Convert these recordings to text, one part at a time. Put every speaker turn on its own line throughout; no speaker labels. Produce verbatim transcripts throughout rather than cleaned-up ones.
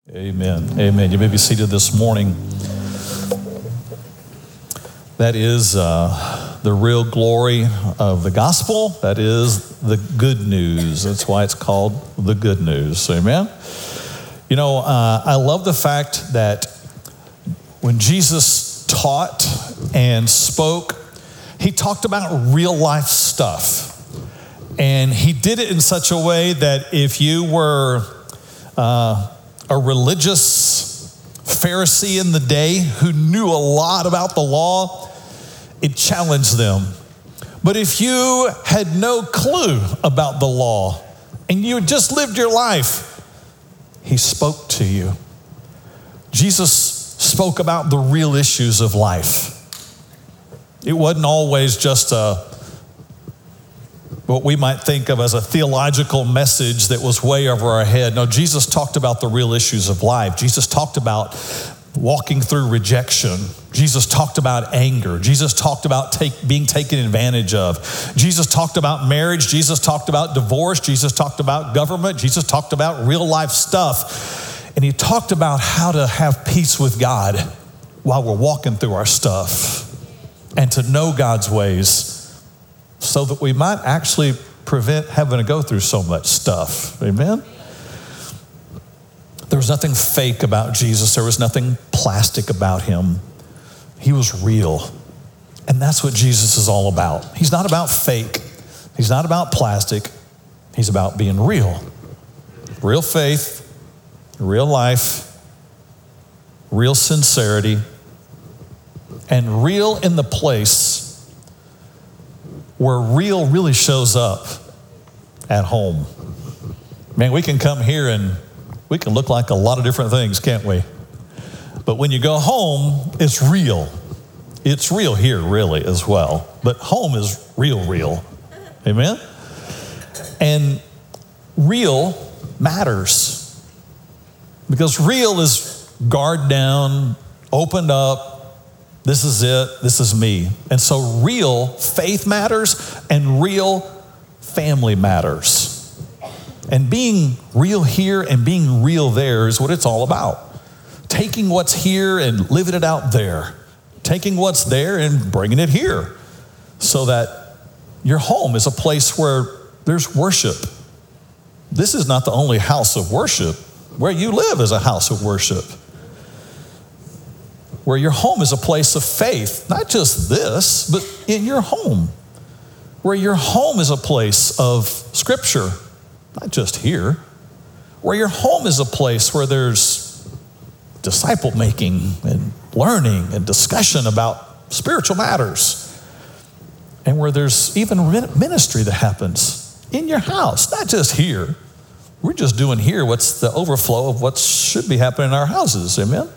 Amen. Amen. You may be seated this morning. That is uh, the real glory of the gospel. That is the good news. That's why it's called the good news. Amen. You know, uh, I love the fact that when Jesus taught and spoke, he talked about real life stuff. And he did it in such a way that if you were uh, a religious Pharisee in the day who knew a lot about the law, it challenged them. But if you had no clue about the law and you just lived your life, he spoke to you. Jesus spoke about the real issues of life. It wasn't always just a what we might think of as a theological message that was way over our head. No, Jesus talked about the real issues of life. Jesus talked about walking through rejection. Jesus talked about anger. Jesus talked about take, being taken advantage of. Jesus talked about marriage. Jesus talked about divorce. Jesus talked about government. Jesus talked about real life stuff. And he talked about how to have peace with God while we're walking through our stuff and to know God's ways, so that we might actually prevent having to go through so much stuff. Amen? There was nothing fake about Jesus. There was nothing plastic about him. He was real. And that's what Jesus is all about. He's not about fake. He's not about plastic. He's about being real. Real faith, real life, real sincerity, and real in the place where real really shows up at home. Man, we can come here and we can look like a lot of different things, can't we? But when you go home, it's real. It's real here, really, as well. But home is real, real. Amen? And real matters. Because real is guard down, opened up, this is it, this is me. And so real faith matters and real family matters. And being real here and being real there is what it's all about. Taking what's here and living it out there. Taking what's there and bringing it here. So that your home is a place where there's worship. This is not the only house of worship. Where you live is a house of worship. Where your home is a place of faith, not just this, but in your home. Where your home is a place of scripture, not just here. Where your home is a place where there's disciple making and learning and discussion about spiritual matters. And where there's even ministry that happens in your house, not just here. We're just doing here what's the overflow of what should be happening in our houses, amen?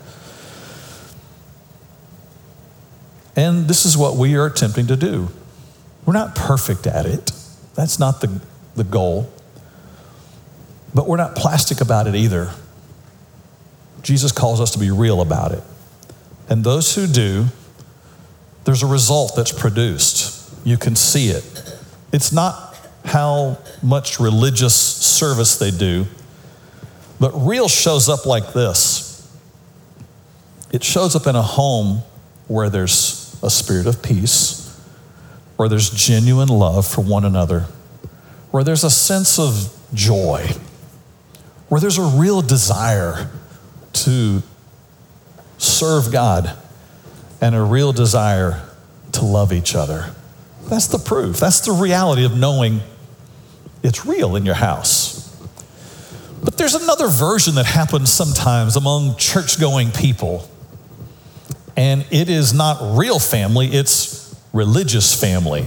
And this is what we are attempting to do. We're not perfect at it. That's not the, the goal. But we're not plastic about it either. Jesus calls us to be real about it. And those who do, there's a result that's produced. You can see it. It's not how much religious service they do, but real shows up like this. It shows up in a home where there's a spirit of peace, where there's genuine love for one another, where there's a sense of joy, where there's a real desire to serve God and a real desire to love each other. That's the proof. That's the reality of knowing it's real in your house. But there's another version that happens sometimes among church-going people. And it is not real family, it's religious family.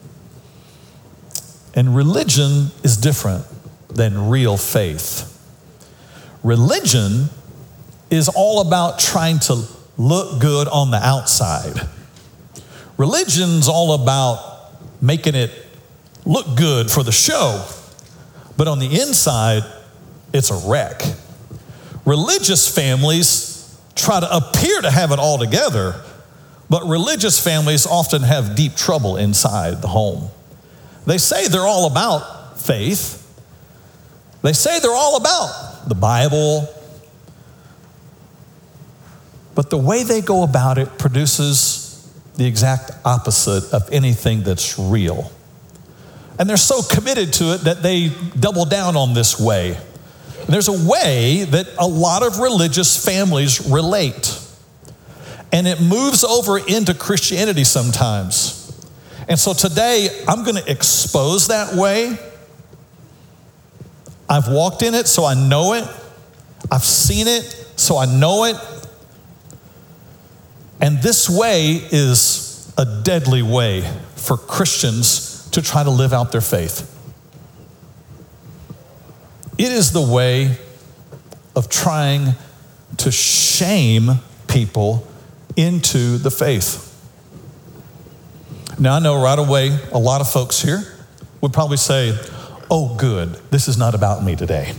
And religion is different than real faith. Religion is all about trying to look good on the outside. Religion's all about making it look good for the show, but on the inside, it's a wreck. Religious families try to appear to have it all together, but religious families often have deep trouble inside the home. They say they're all about faith. They say they're all about the Bible, but the way they go about it produces the exact opposite of anything that's real. And they're so committed to it that they double down on this way. And there's a way that a lot of religious families relate. And it moves over into Christianity sometimes. And so today, I'm going to expose that way. I've walked in it, so I know it. I've seen it, so I know it. And this way is a deadly way for Christians to try to live out their faith. It is the way of trying to shame people into the faith. Now, I know right away a lot of folks here would probably say, oh, good, this is not about me today.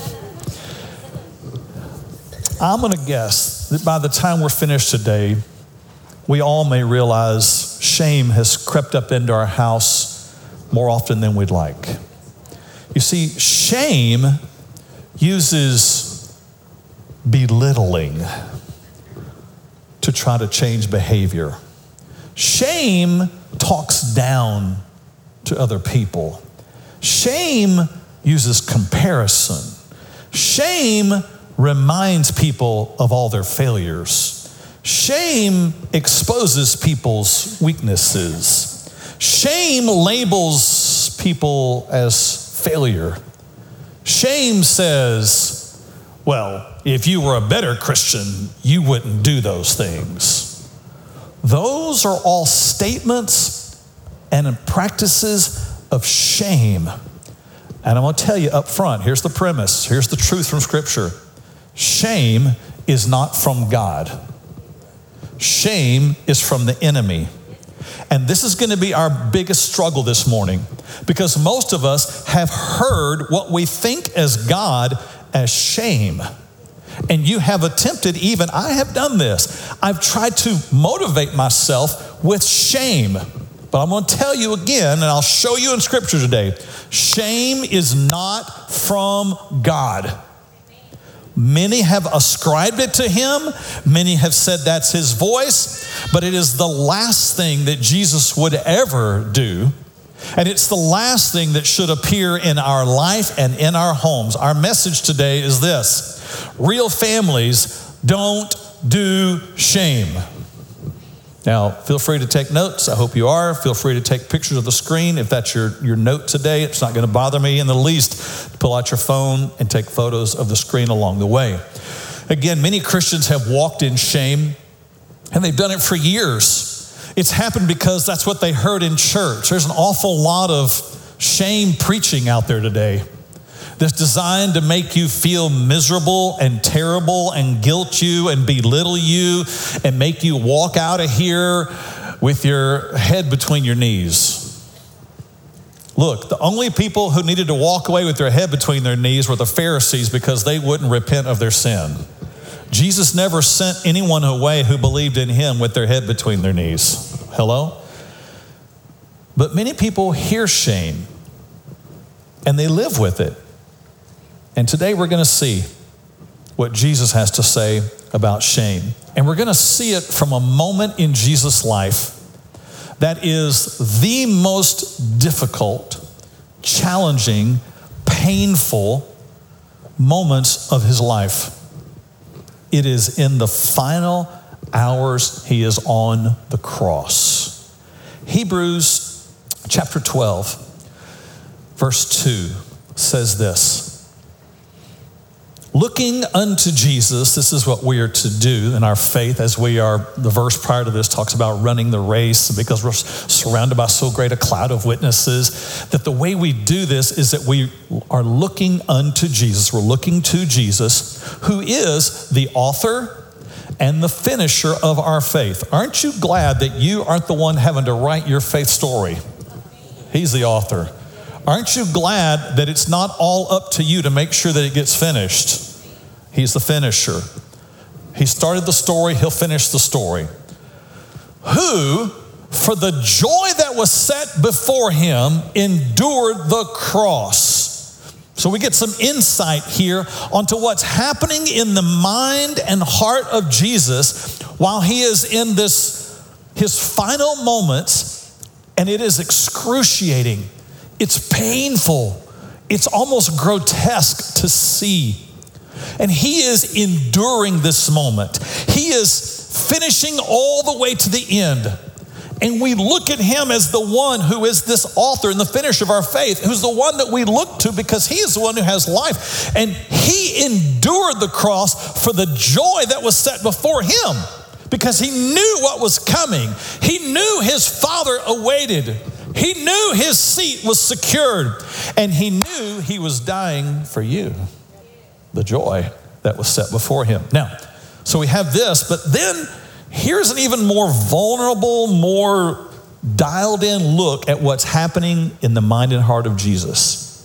I'm going to guess that by the time we're finished today, we all may realize shame has crept up into our house more often than we'd like. You see, shame uses belittling to try to change behavior. Shame talks down to other people. Shame uses comparison. Shame reminds people of all their failures. Shame exposes people's weaknesses. Shame labels people as failure. Shame says, well, if you were a better Christian, you wouldn't do those things. Those are all statements and practices of shame. And I'm going to tell you up front, here's the premise, here's the truth from Scripture. Shame is not from God. Shame is from the enemy. And this is going to be our biggest struggle this morning, because most of us have heard what we think as God as shame. And you have attempted, even I have done this. I've tried to motivate myself with shame. But I'm going to tell you again, and I'll show you in Scripture today, shame is not from God. Many have ascribed it to him. Many have said that's his voice. But it is the last thing that Jesus would ever do. And it's the last thing that should appear in our life and in our homes. Our message today is this: real families don't do shame. Now, feel free to take notes. I hope you are. Feel free to take pictures of the screen. If that's your, your note today, it's not going to bother me in the least to pull out your phone and take photos of the screen along the way. Again, many Christians have walked in shame, and they've done it for years. It's happened because that's what they heard in church. There's an awful lot of shame preaching out there today that's designed to make you feel miserable and terrible and guilt you and belittle you and make you walk out of here with your head between your knees. Look, the only people who needed to walk away with their head between their knees were the Pharisees, because they wouldn't repent of their sin. Jesus never sent anyone away who believed in him with their head between their knees. Hello? But many people hear shame and they live with it. And today we're going to see what Jesus has to say about shame. And we're going to see it from a moment in Jesus' life that is the most difficult, challenging, painful moments of his life. It is in the final hours he is on the cross. Hebrews chapter twelve, verse two says this: looking unto Jesus, this is what we are to do in our faith, as we are, the verse prior to this talks about running the race, because we're surrounded by so great a cloud of witnesses, that the way we do this is that we are looking unto Jesus. We're looking to Jesus, who is the author and the finisher of our faith. Aren't you glad that you aren't the one having to write your faith story? He's the author. Aren't you glad that it's not all up to you to make sure that it gets finished? He's the finisher. He started the story, he'll finish the story. Who, for the joy that was set before him, endured the cross, So we get some insight here onto what's happening in the mind and heart of Jesus while he is in this, his final moments, and it is excruciating. It's painful. It's almost grotesque to see. And he is enduring this moment. He is finishing all the way to the end. And we look at him as the one who is this author and the finisher of our faith, who's the one that we look to because he is the one who has life. And he endured the cross for the joy that was set before him because he knew what was coming. He knew his Father awaited. He knew his seat was secured. And he knew he was dying for you. The joy that was set before him. Now, so we have this, but then here's an even more vulnerable, more dialed in look at what's happening in the mind and heart of Jesus.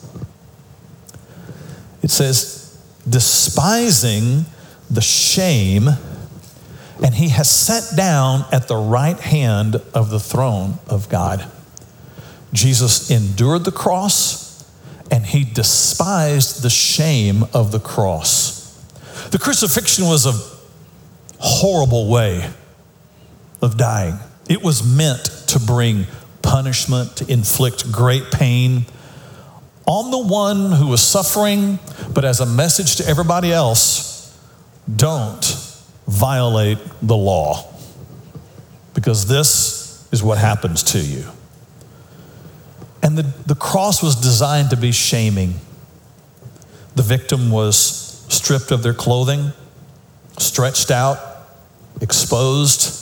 It says, despising the shame, and he has sat down at the right hand of the throne of God. Jesus endured the cross, and he despised the shame of the cross. The crucifixion was a horrible way of dying. It was meant to bring punishment, to inflict great pain on the one who was suffering, but as a message to everybody else, don't violate the law, because this is what happens to you. And the, the cross was designed to be shaming. The victim was stripped of their clothing, stretched out, exposed,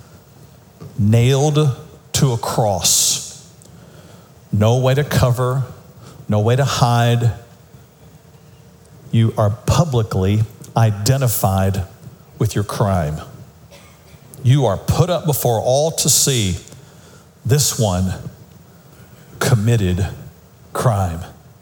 nailed to a cross. No way to cover, no way to hide. You are publicly identified with your crime. You are put up before all to see. This one committed crime.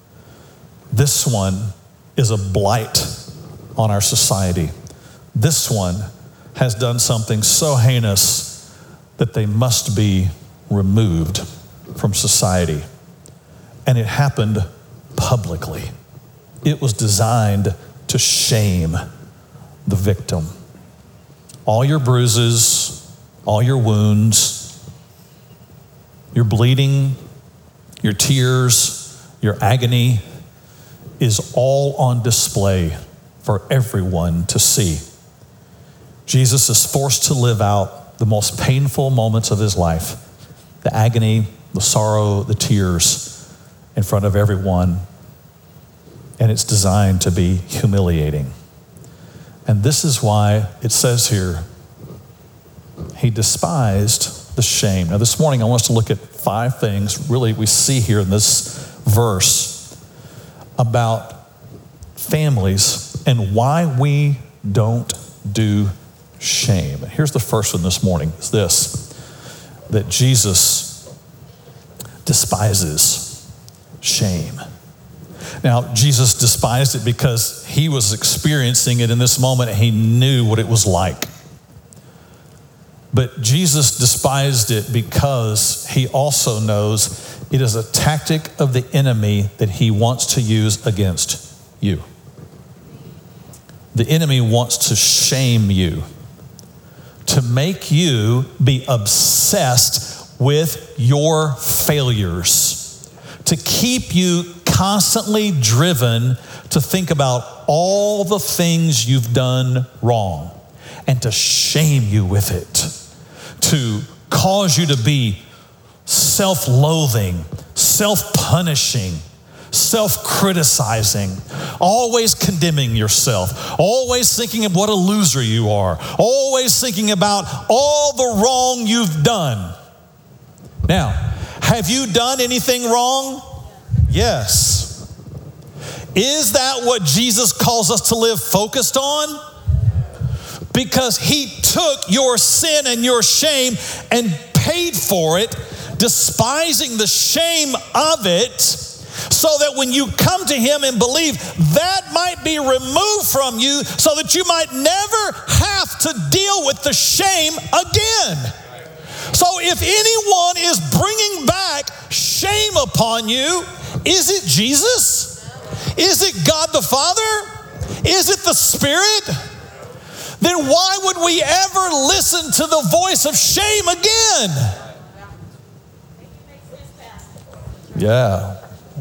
This one is a blight on our society. This one has done something so heinous that they must be removed from society. And it happened publicly. It was designed to shame the victim. All your bruises, all your wounds, your bleeding, your tears, your agony is all on display for everyone to see. Jesus is forced to live out the most painful moments of his life, the agony, the sorrow, the tears in front of everyone. And it's designed to be humiliating. And this is why it says here, he despised the shame. Now this morning I want us to look at five things really we see here in this verse about families and why we don't do shame. Here's the first one this morning, is this, that Jesus despises shame. Now, Jesus despised it because he was experiencing it in this moment and he knew what it was like. But Jesus despised it because he also knows it is a tactic of the enemy that he wants to use against you. The enemy wants to shame you, to make you be obsessed with your failures, to keep you constantly driven to think about all the things you've done wrong and to shame you with it, to cause you to be self-loathing, self-punishing, self-criticizing, always condemning yourself, always thinking of what a loser you are, always thinking about all the wrong you've done. Now, have you done anything wrong? Yes. Is that what Jesus calls us to live focused on? Because he took your sin and your shame and paid for it, despising the shame of it, so that when you come to him and believe, that might be removed from you so that you might never have to deal with the shame again. So if anyone is bringing back shame upon you, is it Jesus? Is it God the Father? Is it the Spirit? Then why would we ever listen to the voice of shame again? Yeah.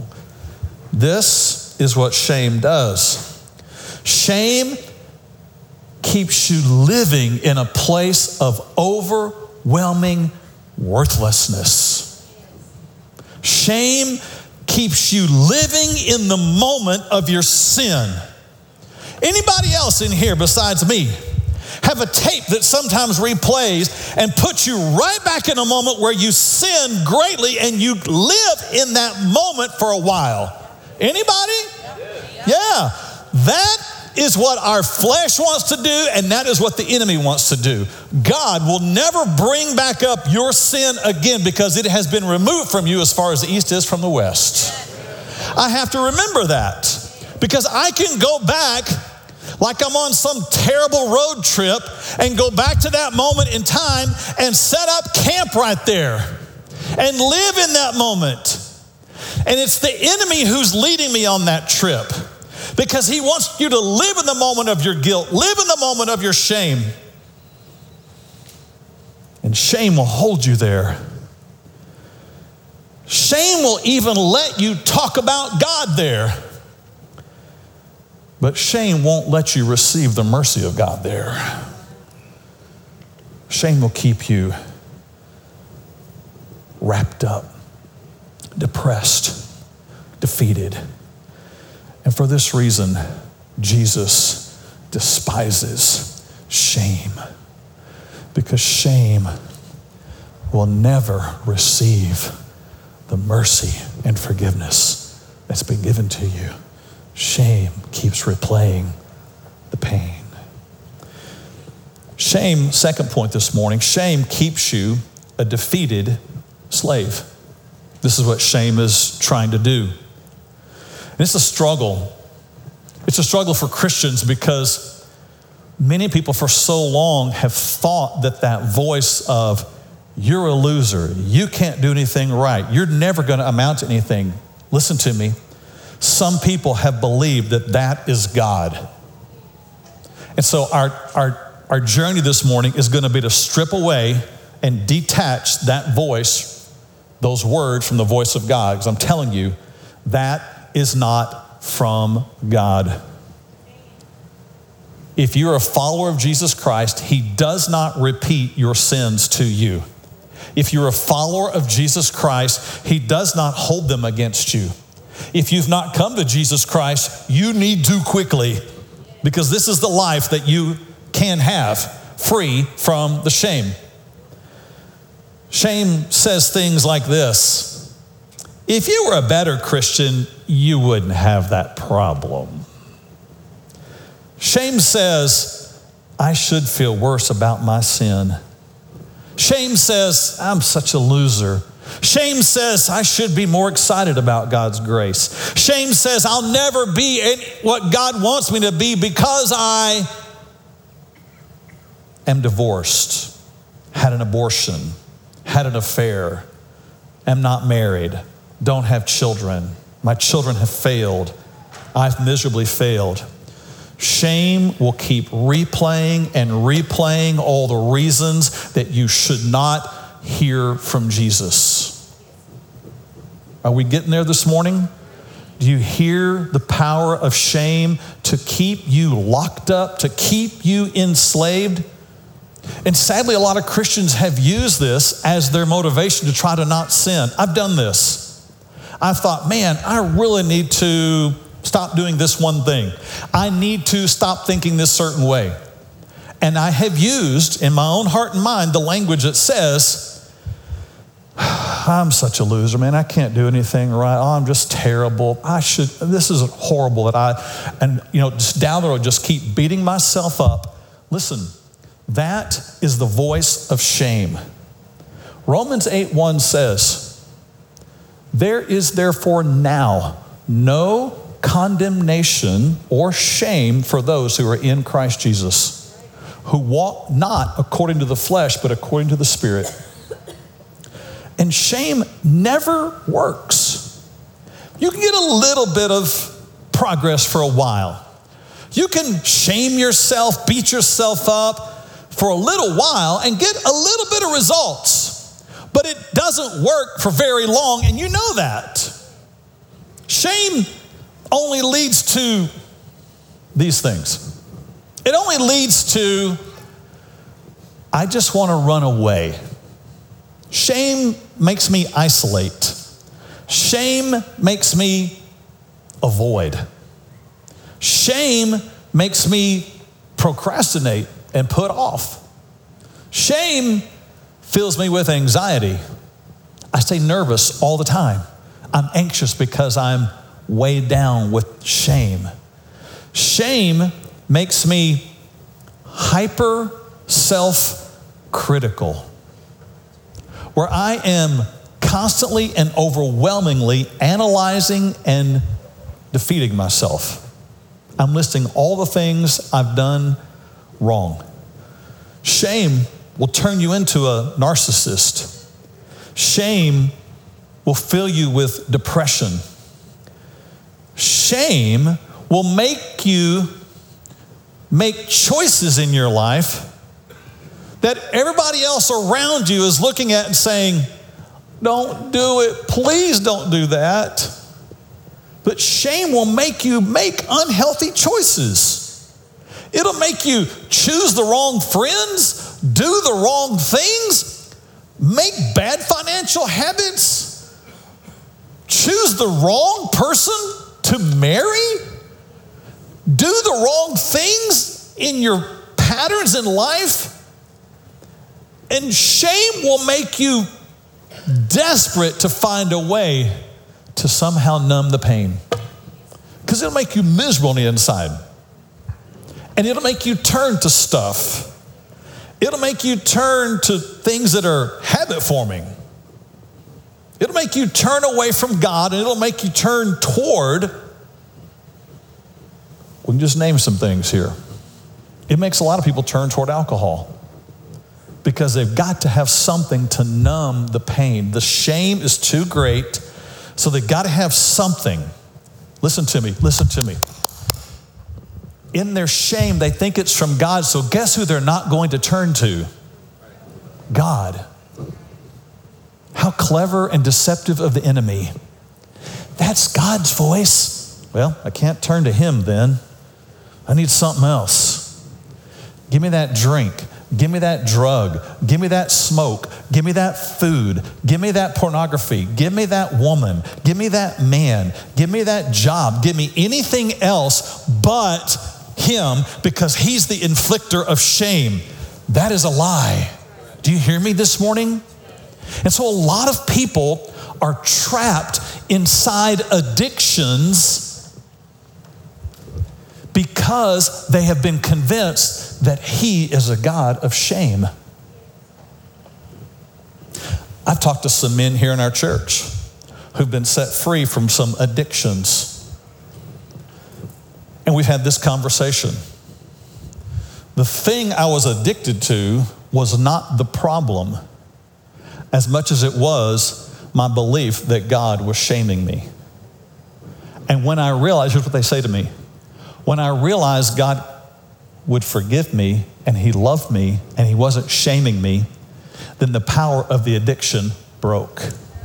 This is what shame does. Shame keeps you living in a place of overwhelming worthlessness. Shame keeps you living in the moment of your sin. Anybody else in here besides me have a tape that sometimes replays and puts you right back in a moment where you sin greatly and you live in that moment for a while? Anybody? Yeah. That is what our flesh wants to do, and that is what the enemy wants to do. God will never bring back up your sin again because it has been removed from you as far as the east is from the west. I have to remember that because I can go back like I'm on some terrible road trip and go back to that moment in time and set up camp right there and live in that moment. And it's the enemy who's leading me on that trip, because he wants you to live in the moment of your guilt, live in the moment of your shame. And shame will hold you there. Shame will even let you talk about God there. But shame won't let you receive the mercy of God there. Shame will keep you wrapped up, depressed, defeated. And for this reason, Jesus despises shame, because shame will never receive the mercy and forgiveness that's been given to you. Shame keeps replaying the pain. Shame, second point this morning, shame keeps you a defeated slave. This is what shame is trying to do. And it's a struggle. It's a struggle for Christians because many people for so long have thought that that voice of, you're a loser, you can't do anything right, you're never going to amount to anything. Listen to me. Some people have believed that that is God. And so our, our, our journey this morning is going to be to strip away and detach that voice, those words from the voice of God. Because I'm telling you, that is not from God. If you're a follower of Jesus Christ, he does not repeat your sins to you. If you're a follower of Jesus Christ, he does not hold them against you. If you've not come to Jesus Christ, you need to quickly, because this is the life that you can have, free from the shame. Shame says things like this: if you were a better Christian, you wouldn't have that problem. Shame says, I should feel worse about my sin. Shame says, I'm such a loser. Shame says, I should be more excited about God's grace. Shame says, I'll never be what God wants me to be because I am divorced, had an abortion, had an affair, am not married, don't have children. My children have failed. I've miserably failed. Shame will keep replaying and replaying all the reasons that you should not hear from Jesus. Are we getting there this morning? Do you hear the power of shame to keep you locked up, to keep you enslaved? And sadly, a lot of Christians have used this as their motivation to try to not sin. I've done this. I thought, man, I really need to stop doing this one thing. I need to stop thinking this certain way. And I have used in my own heart and mind the language that says, I'm such a loser, man. I can't do anything right. Oh, I'm just terrible. I should, this is horrible that I, and you know, just down the road, just keep beating myself up. Listen, that is the voice of shame. Romans eight one says, there is therefore now no condemnation or shame for those who are in Christ Jesus, who walk not according to the flesh, but according to the Spirit. And shame never works. You can get a little bit of progress for a while. You can shame yourself, beat yourself up for a little while and get a little bit of results. But it doesn't work for very long, and you know that. Shame only leads to these things. It only leads to, I just want to run away. Shame makes me isolate. Shame makes me avoid. Shame makes me procrastinate and put off. Shame fills me with anxiety. I stay nervous all the time. I'm anxious because I'm weighed down with shame. Shame makes me hyper self-critical, where I am constantly and overwhelmingly analyzing and defeating myself. I'm listing all the things I've done wrong. Shame will turn you into a narcissist. Shame will fill you with depression. Shame will make you make choices in your life that everybody else around you is looking at and saying, don't do it, please don't do that. But shame will make you make unhealthy choices. It'll make you choose the wrong friends, do the wrong things, make bad financial habits, choose the wrong person to marry, do the wrong things in your patterns in life. And shame will make you desperate to find a way to somehow numb the pain. Because it'll make you miserable on the inside. And it'll make you turn to stuff. It'll make you turn to things that are habit forming. It'll make you turn away from God, and it'll make you turn toward, we can just name some things here. It makes a lot of people turn toward alcohol because they've got to have something to numb the pain. The shame is too great, so they've got to have something. Listen to me, listen to me. In their shame, they think it's from God, so guess who they're not going to turn to? God. How clever and deceptive of the enemy. That's God's voice. Well, I can't turn to him then. I need something else. Give me that drink. Give me that drug. Give me that smoke. Give me that food. Give me that pornography. Give me that woman. Give me that man. Give me that job. Give me anything else but him, because he's the inflictor of shame. That is a lie. Do you hear me this morning? And so a lot of people are trapped inside addictions because they have been convinced that he is a God of shame. I've talked to some men here in our church who've been set free from some addictions. And we've had this conversation. The thing I was addicted to was not the problem as much as it was my belief that God was shaming me. And when I realized, here's what they say to me. When I realized God would forgive me and he loved me and he wasn't shaming me, then the power of the addiction broke.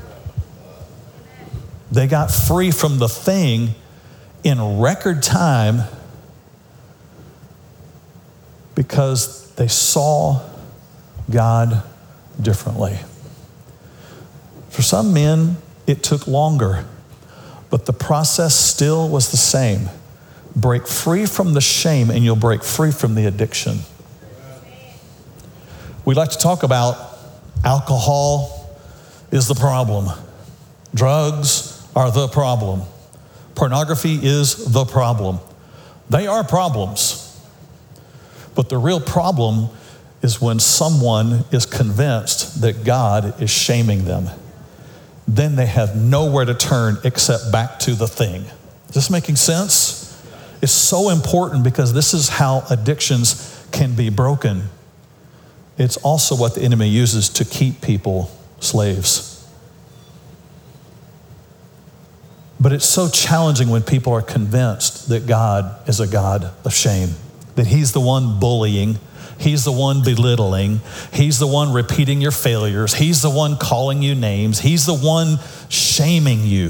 They got free from the thing in record time because they saw God differently. For some men, it took longer, but the process still was the same. Break free from the shame and you'll break free from the addiction. We like to talk about alcohol is the problem. Drugs are the problem. Pornography is the problem. They are problems. But the real problem is when someone is convinced that God is shaming them. Then they have nowhere to turn except back to the thing. Is this making sense? It's so important because this is how addictions can be broken. It's also what the enemy uses to keep people slaves. But it's so challenging when people are convinced that God is a God of shame, that he's the one bullying, he's the one belittling, he's the one repeating your failures, he's the one calling you names, he's the one shaming you.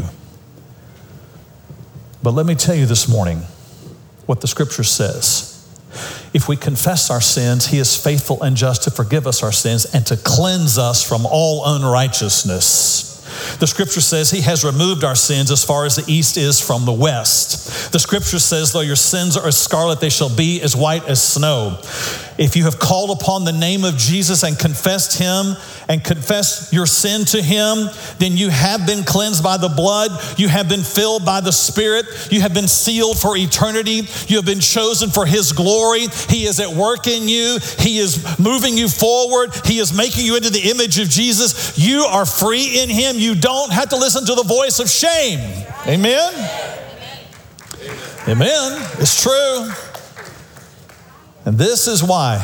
But let me tell you this morning what the scripture says. If we confess our sins, he is faithful and just to forgive us our sins and to cleanse us from all unrighteousness. The scripture says he has removed our sins as far as the east is from the west. The scripture says, though your sins are as scarlet, they shall be as white as snow. If you have called upon the name of Jesus and confessed him and confessed your sin to him, then you have been cleansed by the blood. You have been filled by the Spirit. You have been sealed for eternity. You have been chosen for his glory. He is at work in you. He is moving you forward. He is making you into the image of Jesus. You are free in him. You don't have to listen to the voice of shame. Amen? Amen. Amen. It's true. And this is why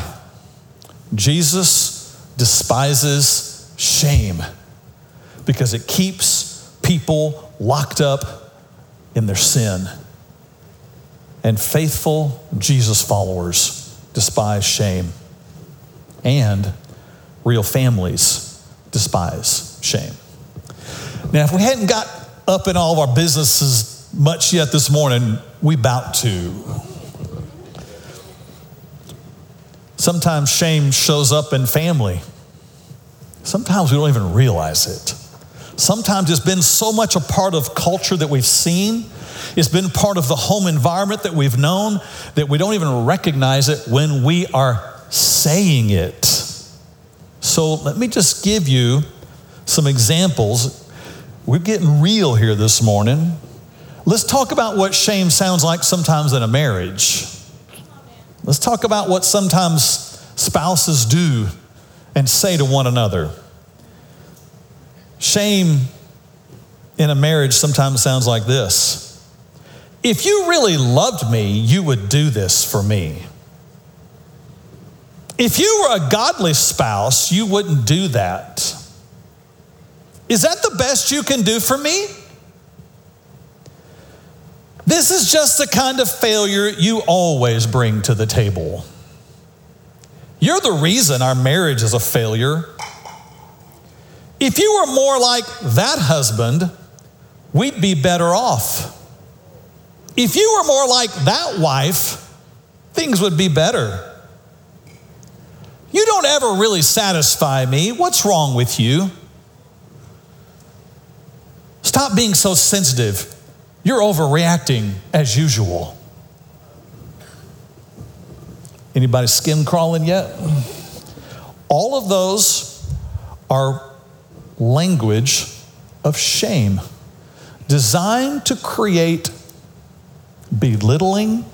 Jesus despises shame, because it keeps people locked up in their sin. And faithful Jesus followers despise shame. And real families despise shame. Now, if we hadn't got up in all of our businesses much yet this morning, we about to. Sometimes shame shows up in family. Sometimes we don't even realize it. Sometimes it's been so much a part of culture that we've seen. It's been part of the home environment that we've known that we don't even recognize it when we are saying it. So let me just give you some examples. We're getting real here this morning. Let's talk about what shame sounds like sometimes in a marriage. Let's talk about what sometimes spouses do and say to one another. Shame in a marriage sometimes sounds like this. If you really loved me, you would do this for me. If you were a godly spouse, you wouldn't do that. Is that the best you can do for me? This is just the kind of failure you always bring to the table. You're the reason our marriage is a failure. If you were more like that husband, we'd be better off. If you were more like that wife, things would be better. You don't ever really satisfy me. What's wrong with you? Stop being so sensitive. You're overreacting as usual. Anybody skin crawling yet? All of those are language of shame, designed to create belittling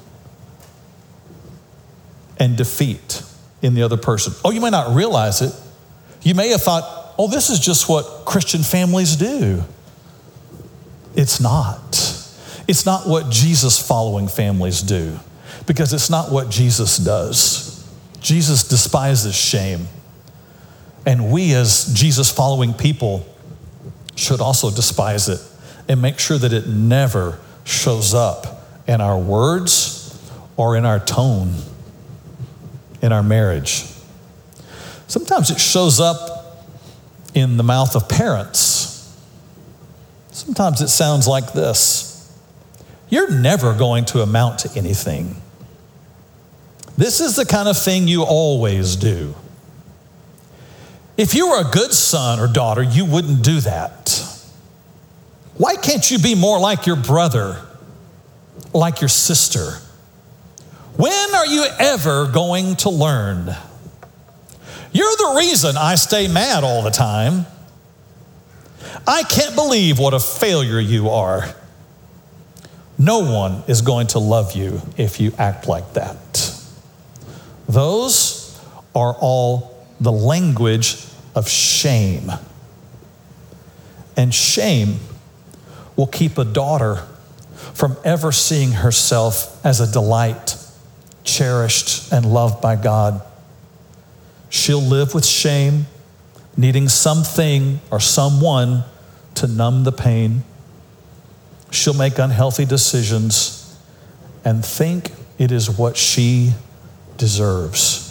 and defeat in the other person. Oh, you may not realize it. You may have thought, oh, this is just what Christian families do. It's not. It's not what Jesus-following families do, because it's not what Jesus does. Jesus despises shame. And we as Jesus-following people should also despise it and make sure that it never shows up in our words or in our tone in our marriage. Sometimes it shows up in the mouth of parents. Sometimes it sounds like this. You're never going to amount to anything. This is the kind of thing you always do. If you were a good son or daughter, you wouldn't do that. Why can't you be more like your brother, like your sister? When are you ever going to learn? You're the reason I stay mad all the time. I can't believe what a failure you are. No one is going to love you if you act like that. Those are all the language of shame. And shame will keep a daughter from ever seeing herself as a delight, cherished and loved by God. She'll live with shame, needing something or someone to numb the pain. She'll make unhealthy decisions and think it is what she deserves.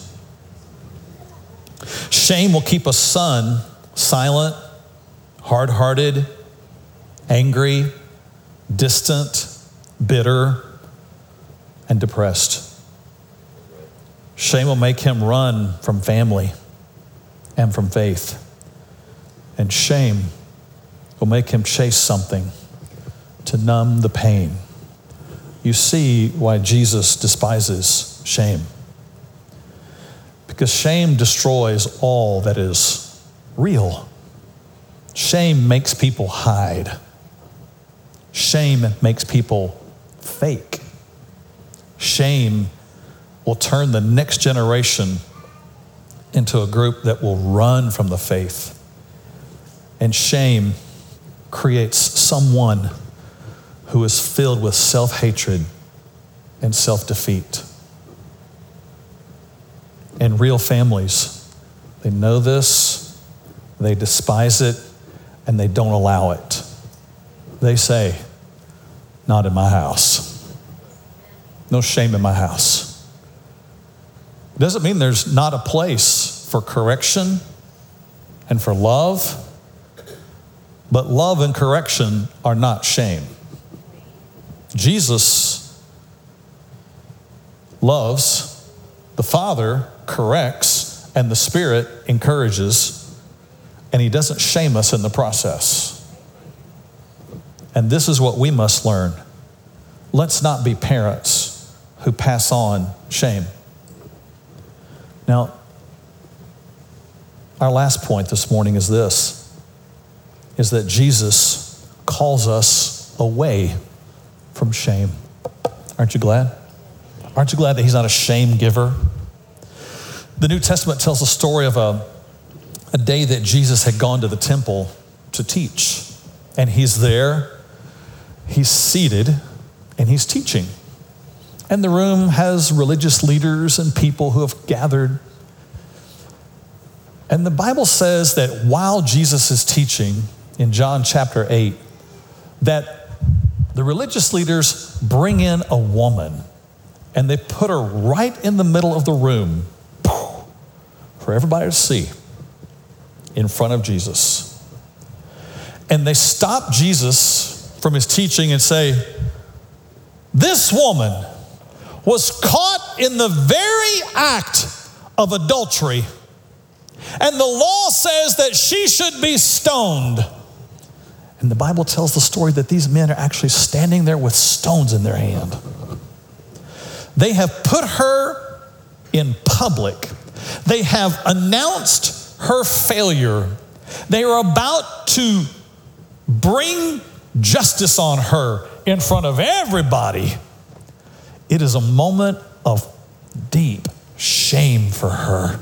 Shame will keep a son silent, hard-hearted, angry, distant, bitter, and depressed. Shame will make him run from family and from faith. And shame will make him chase something to numb the pain. You see why Jesus despises shame. Because shame destroys all that is real. Shame makes people hide. Shame makes people fake. Shame will turn the next generation into a group that will run from the faith. And shame creates someone who is filled with self-hatred and self-defeat. And real families, they know this, they despise it, and they don't allow it. They say, not in my house. No shame in my house. It doesn't mean there's not a place for correction and for love, but love and correction are not shame. Jesus loves, the Father corrects, and the Spirit encourages, and he doesn't shame us in the process. And this is what we must learn. Let's not be parents who pass on shame. Now, our last point this morning is this, is that Jesus calls us away from shame. Aren't you glad? Aren't you glad that he's not a shame giver? The New Testament tells the story of a, a day that Jesus had gone to the temple to teach. And he's there, he's seated, and he's teaching. And the room has religious leaders and people who have gathered. And the Bible says that while Jesus is teaching in John chapter eight, that the religious leaders bring in a woman and they put her right in the middle of the room for everybody to see in front of Jesus. And they stop Jesus from his teaching and say, this woman was caught in the very act of adultery, and the law says that she should be stoned. And the Bible tells the story that these men are actually standing there with stones in their hand. They have put her in public. They have announced her failure. They are about to bring justice on her in front of everybody. It is a moment of deep shame for her.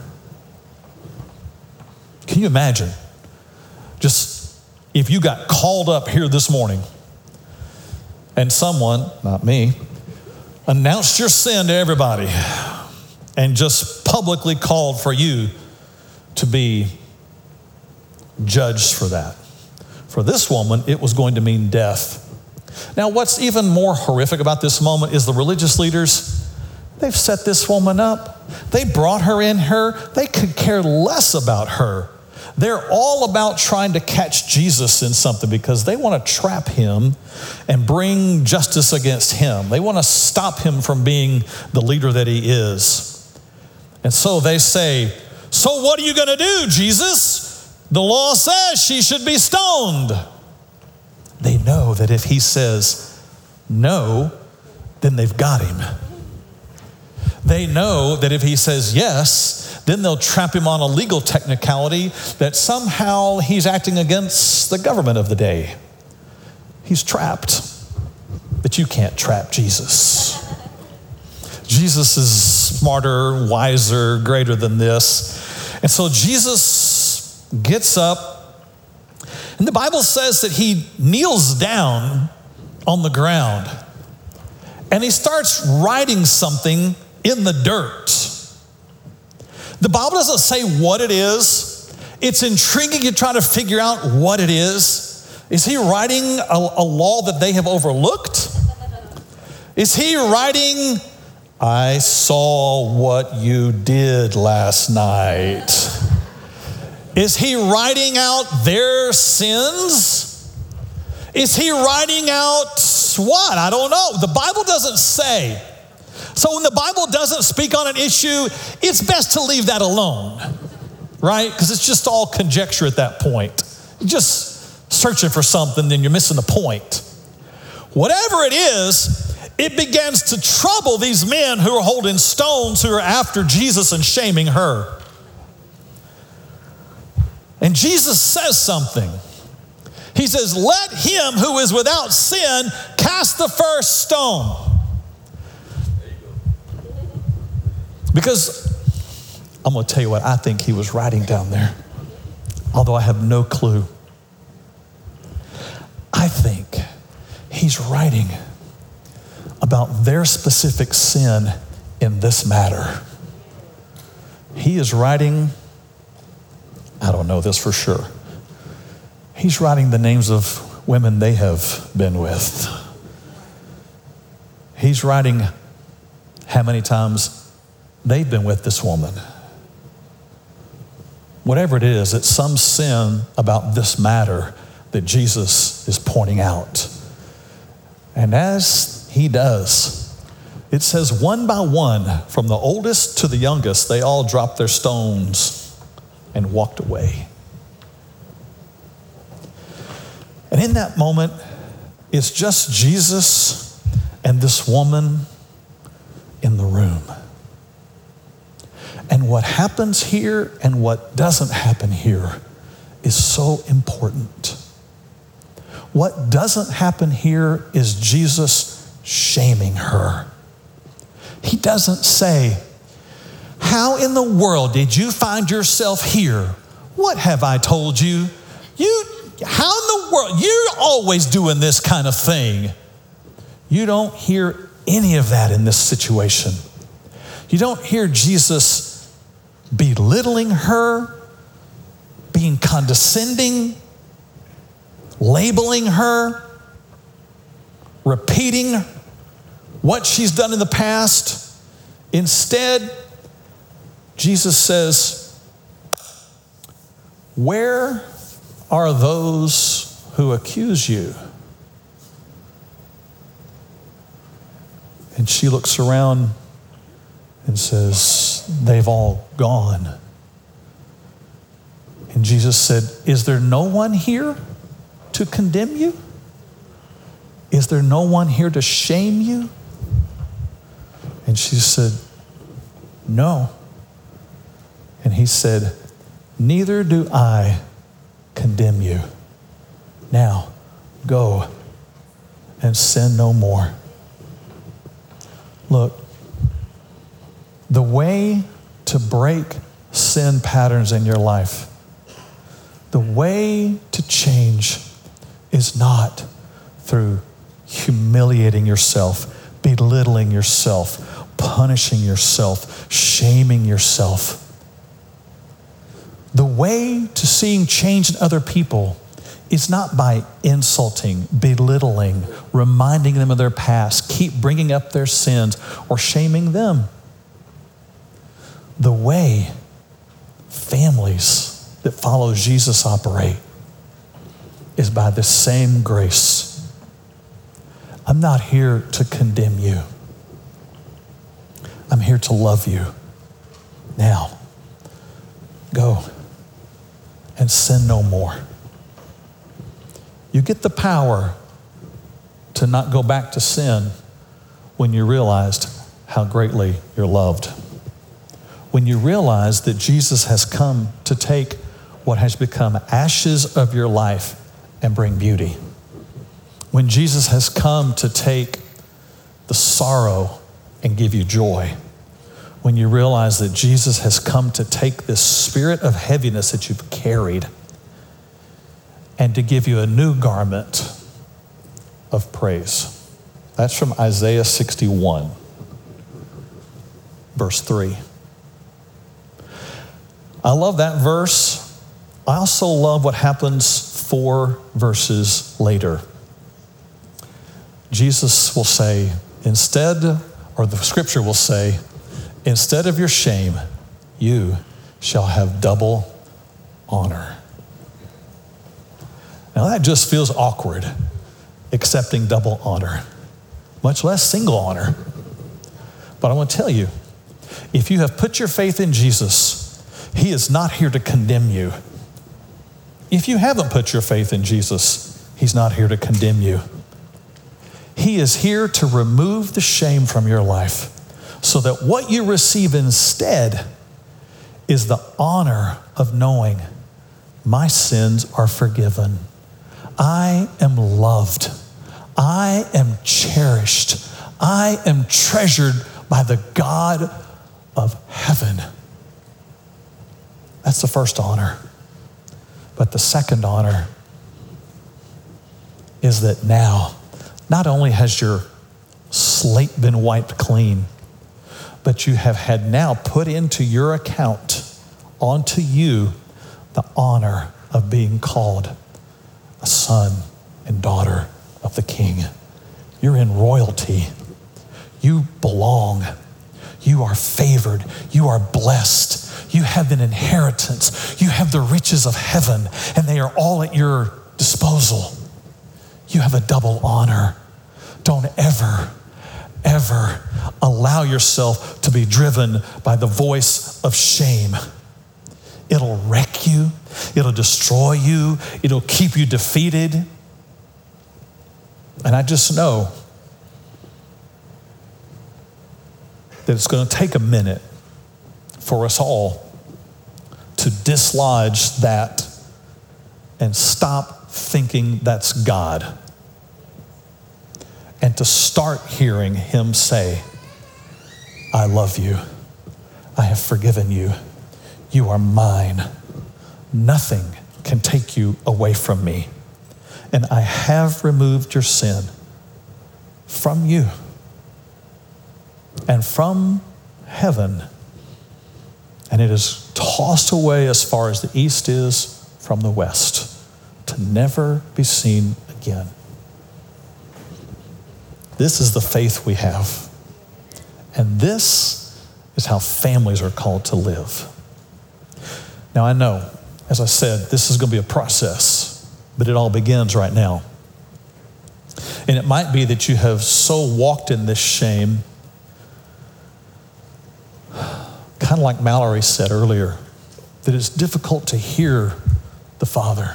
Can you imagine? Just if you got called up here this morning and someone, not me, announced your sin to everybody and just publicly called for you to be judged for that. For this woman, it was going to mean death. Now, what's even more horrific about this moment is the religious leaders, they've set this woman up. They brought her in her. They could care less about her. They're all about trying to catch Jesus in something because they want to trap him and bring justice against him. They want to stop him from being the leader that he is. And so they say, so what are you going to do, Jesus? The law says she should be stoned. They know that if he says no, then they've got him. They know that if he says yes, then they'll trap him on a legal technicality that somehow he's acting against the government of the day. He's trapped. But you can't trap Jesus. Jesus is smarter, wiser, greater than this. And so Jesus gets up, and the Bible says that he kneels down on the ground and he starts writing something in the dirt. The Bible doesn't say what it is. It's intriguing to try to figure out what it is. Is he writing a, a law that they have overlooked? Is he writing, I saw what you did last night? Is he writing out their sins? Is he writing out what? I don't know. The Bible doesn't say. So when the Bible doesn't speak on an issue, it's best to leave that alone, right? Because it's just all conjecture at that point. You're just searching for something, then you're missing the point. Whatever it is, it begins to trouble these men who are holding stones, who are after Jesus and shaming her. And Jesus says something. He says, let him who is without sin cast the first stone. Because I'm going to tell you what I think he was writing down there, although I have no clue. I think he's writing about their specific sin in this matter. He is writing, I don't know this for sure. He's writing the names of women they have been with. He's writing how many times they've been with this woman. Whatever it is, it's some sin about this matter that Jesus is pointing out. And as he does, it says one by one, from the oldest to the youngest, they all dropped their stones and walked away. And in that moment, it's just Jesus and this woman in the room. And what happens here and what doesn't happen here is so important. What doesn't happen here is Jesus shaming her. He doesn't say, how in the world did you find yourself here? What have I told you? You, how in the world, you're always doing this kind of thing. You don't hear any of that in this situation. You don't hear Jesus belittling her, being condescending, labeling her, repeating what she's done in the past. Instead, Jesus says, where are those who accuse you? And she looks around and says, they've all gone. And Jesus said, is there no one here to condemn you? Is there no one here to shame you? And she said, no. And he said, neither do I condemn you. Now, go and sin no more. Look, the way to break sin patterns in your life, the way to change is not through humiliating yourself, belittling yourself, punishing yourself, shaming yourself. The way to seeing change in other people is not by insulting, belittling, reminding them of their past, keep bringing up their sins, or shaming them. The way families that follow Jesus operate is by the same grace. I'm not here to condemn you. I'm here to love you. Now, go and sin no more. You get the power to not go back to sin when you realized how greatly you're loved. When you realize that Jesus has come to take what has become ashes of your life and bring beauty. When Jesus has come to take the sorrow and give you joy. When you realize that Jesus has come to take this spirit of heaviness that you've carried and to give you a new garment of praise. That's from Isaiah sixty-one, verse three. I love that verse. I also love what happens four verses later, Jesus will say, instead, or the scripture will say, instead of your shame, you shall have double honor. Now that just feels awkward, accepting double honor, much less single honor. But I want to tell you, if you have put your faith in Jesus, he is not here to condemn you. If you haven't put your faith in Jesus, he's not here to condemn you. He is here to remove the shame from your life so that what you receive instead is the honor of knowing my sins are forgiven. I am loved. I am cherished. I am treasured by the God of heaven. That's the first honor. But the second honor is that now, not only has your slate been wiped clean, but you have had now put into your account, onto you, the honor of being called a son and daughter of the King. You're in royalty. You belong. You are favored. You are blessed. You have an inheritance. You have the riches of heaven, and they are all at your disposal. You have a double honor. Don't ever, ever allow yourself to be driven by the voice of shame. It'll wreck you. It'll destroy you. It'll keep you defeated. And I just know that it's going to take a minute for us all to dislodge that and stop thinking that's God, and to start hearing him say, I love you. I have forgiven you. You are mine. Nothing can take you away from me. And I have removed your sin from you and from heaven. And it is tossed away as far as the east is from the west, to never be seen again. This is the faith we have. And this is how families are called to live. Now I know, as I said, this is going to be a process, but it all begins right now. And it might be that you have so walked in this shame, kind of like Mallory said earlier, that it's difficult to hear the Father.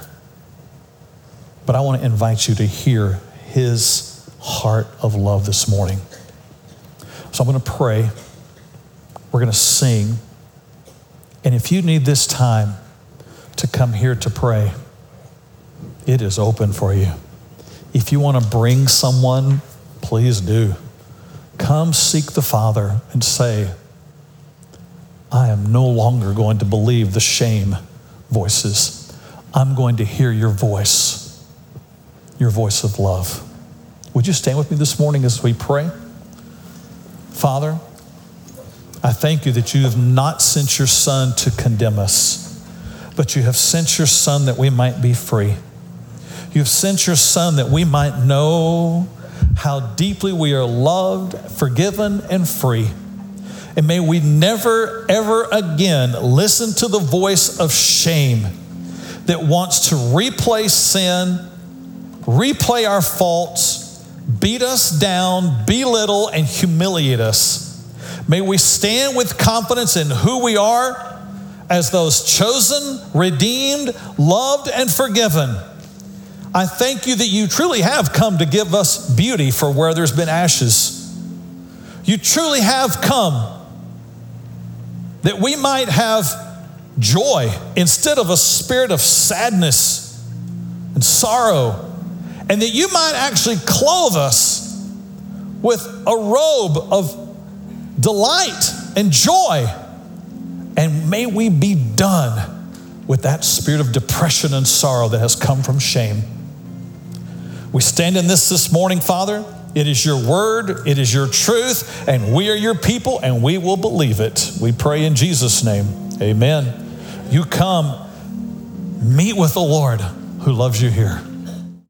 But I want to invite you to hear his heart of love this morning. So I'm going to pray. We're going to sing. And if you need this time to come here to pray, it is open for you. If you want to bring someone, please do. Come seek the Father and say, I am no longer going to believe the shame voices. I'm going to hear your voice, your voice of love. Would you stand with me this morning as we pray? Father, I thank you that you have not sent your Son to condemn us, but you have sent your Son that we might be free. You've sent your Son that we might know how deeply we are loved, forgiven, and free. And may we never, ever again listen to the voice of shame that wants to replay sin, replay our faults, beat us down, belittle, and humiliate us. May we stand with confidence in who we are as those chosen, redeemed, loved, and forgiven. I thank you that you truly have come to give us beauty for where there's been ashes. You truly have come that we might have joy instead of a spirit of sadness and sorrow, and that you might actually clothe us with a robe of delight and joy. And may we be done with that spirit of depression and sorrow that has come from shame. We stand in this this morning, Father. It is your word, it is your truth, and we are your people, and we will believe it. We pray in Jesus' name, amen. You come, meet with the Lord, who loves you here.